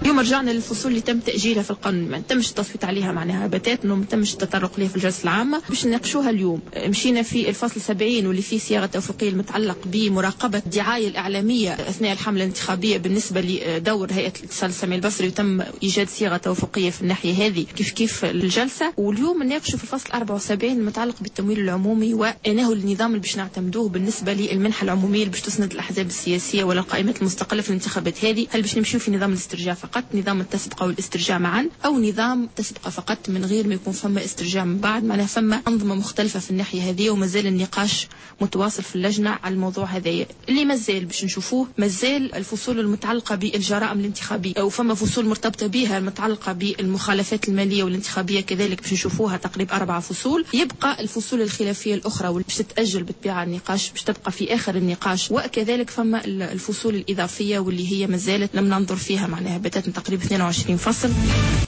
اليوم رجعنا للفصول اللي تم تأجيلها في القانون، ما تمش التصويت عليها معناها بتاتا، وما تمش التطرق لها في الجلسة العامة باش نناقشوها اليوم. مشينا في الفصل 70 واللي فيه صياغة توفيقية المتعلق بمراقبة الدعاية الإعلامية أثناء الحملة الانتخابية بالنسبة لدور هيئة الاتصال السامي البصري، وتم إيجاد صياغة توفيقية في الناحية هذه كيف الجلسة. واليوم نناقشوا في الفصل 74 المتعلق بالتمويل العمومي وأنه النظام اللي باش نعتمدوه بالنسبة للمنحة العمومية اللي باش تسند الأحزاب السياسية ولا القائمات المستقلة في الانتخابات هذه. هل باش نمشيو في نظام الاسترجاع فقط، نظام التسبقة والاسترجاع معا، أو نظام تسبقة فقط من غير ما يكون فما استرجاع من بعد؟ معناها فما أنظمة مختلفة في الناحية هذه، ومازال النقاش متواصل في اللجنة على الموضوع هذا. اللي مازال باش نشوفوه مازال الفصول المتعلقة بالجرائم الانتخابية، وفما فصول مرتبطة بها المتعلقة بالمخالفات المالية والانتخابية كذلك باش نشوفوها تقريبا 4 فصول. يبقى الفصول الخلافية الأخرى واللي باش تتأجل بالطبيعة النقاش باش تبقى في آخر النقاش، وكذلك فما الفصول الإضافية واللي هي مازالت لم ننظر فيها معناها بتاتا تقريبا 22 فصل.